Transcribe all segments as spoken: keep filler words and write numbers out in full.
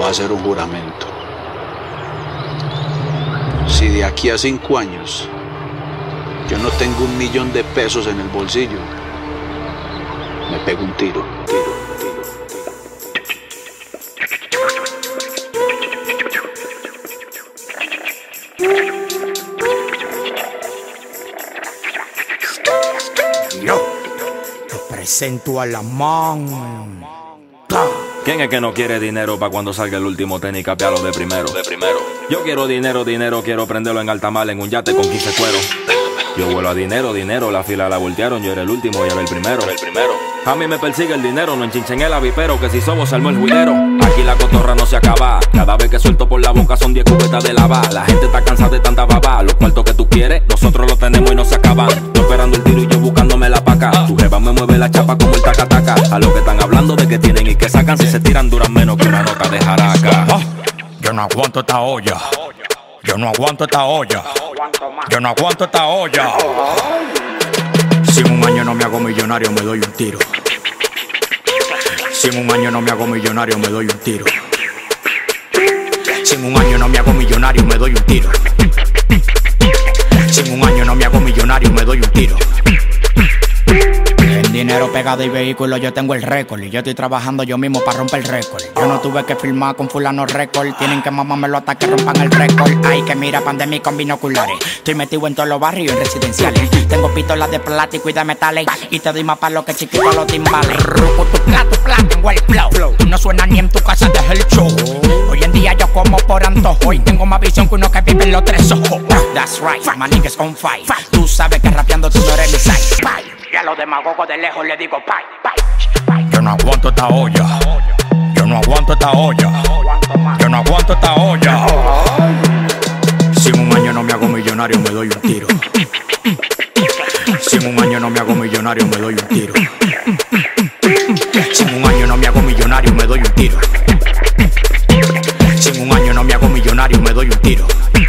a hacer un juramento. Si de aquí a cinco años yo no tengo un millón de pesos en el bolsillo, me pego un tiro, tiro, tiro, tiro. Yo te presento a la man. ¿Quién es que no quiere dinero para cuando salga el último tenis capearlo de primero? De primero. Yo quiero dinero, dinero, quiero prenderlo en alta mar en un yate con quince cueros. Yo vuelo a dinero, dinero, la fila la voltearon, yo era el último y era el primero. El primero. A mí me persigue el dinero, no enchinchen el avipero, que si somos armó el juidero. Aquí la cotorra no se acaba, cada vez que suelto por la boca son diez cubetas de lava. La gente está cansada de tanta baba, los cuartos que tú quieres, nosotros los tenemos y no se acaban. Estoy esperando el tiro y yo buscándome la paca. Tu jeva me mueve la chapa como el taca-taca. A lo que están hablando de que tienen y que sacan, si se tiran duran menos que una nota de jaraca. Oh, yo no aguanto esta olla, yo no aguanto esta olla, yo no aguanto esta olla. Si en un año no me hago millonario me doy un tiro. Si en un año no me hago millonario me doy un tiro. Si en un año no me hago millonario me doy un tiro. Si en un año no me hago millonario me doy un tiro. En dinero pegado y vehículo yo tengo el récord. Y yo estoy trabajando yo mismo para romper el récord. Yo no tuve que firmar con fulano récord. Tienen que mamármelo hasta que rompan el récord. Ay, que mira pandemia con binoculares. Estoy metido en todos los barrios y en residenciales. Tengo pistolas de plástico y de metales. Y te doy más para lo que chiquito los timbales. Ruco tu plato, plato, tengo el flow. No suena ni en tu casa, deja el show. Hoy en día yo como por antojo. Y tengo más visión que uno que vive en los tres ojos. That's right, my niggas on fire. Tú sabes que rapeando tú no eres mi side. Y a los demagogos de lejos le digo pay, pay. Yo no aguanto esta olla, yo no aguanto esta olla, yo no aguanto esta olla. Si en un año no me hago millonario me doy un tiro. Si en un año no me hago millonario me doy un tiro. Si en un año no me hago millonario me doy un tiro. Si en un año no me hago millonario me doy un tiro.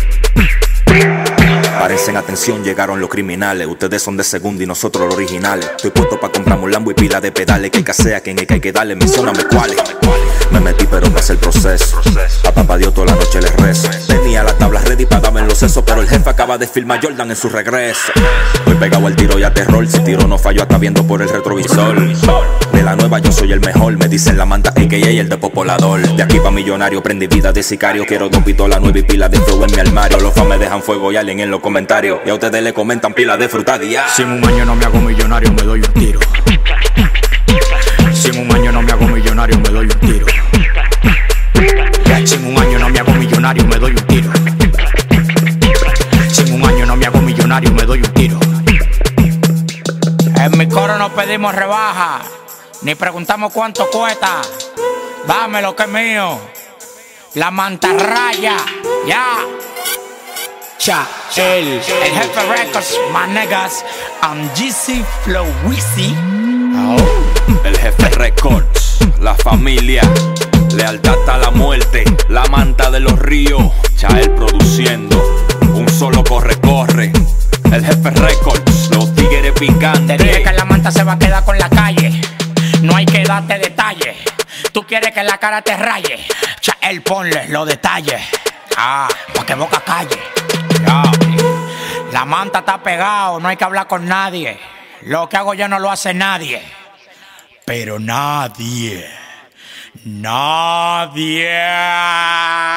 Parecen atención, llegaron los criminales. Ustedes son de segunda y nosotros los originales. Estoy puesto pa' comprar un Lambo y pila de pedales. Que casea, quien es que hay que darle, mencióname cuáles. Me metí pero pasé el proceso. A papá Dios toda la noche les rezo. Tenía las tablas ready para darme los sesos, pero el jefe acaba de filmar Jordan en su regreso. Estoy pegado al tiro y a terror. Si tiro no fallo hasta viendo por el retrovisor. De la nueva yo soy el mejor. Me dicen la manta a k a el de popolador. De aquí pa' millonario prendí vida de sicario. Quiero dos pistolas nueve y pila de flow en mi armario. Los fans me dejan fuego y alguien en los comentarios. Y a ustedes le comentan pila de fruta día. Si en un año no me hago millonario me doy un tiro. Si en un año no me hago millonario me doy un tiro. Si en un año no me hago millonario me doy un tiro. Si en un año no me hago millonario me doy un tiro. En mi coro no pedimos rebaja, ni preguntamos cuánto cuesta. Dame lo que es mío. La mantarraya, ya. Cha, el, el jefe records, my niggas. I'm G C Flow Wizzy. Oh. El jefe records, la familia, lealtad hasta la muerte, la manta de los ríos. Chael produciendo, un solo corre, corre. El jefe records, los tigres picantes. Te dije que la manta se va a quedar con la calle. No hay que darte detalles. Tú quieres que la cara te raye. Chael, ponle los detalles. Ah, pa' que boca calle. Ya. La manta está pegado, no hay que hablar con nadie. Lo que hago yo no lo hace nadie. Pero nadie, nadie.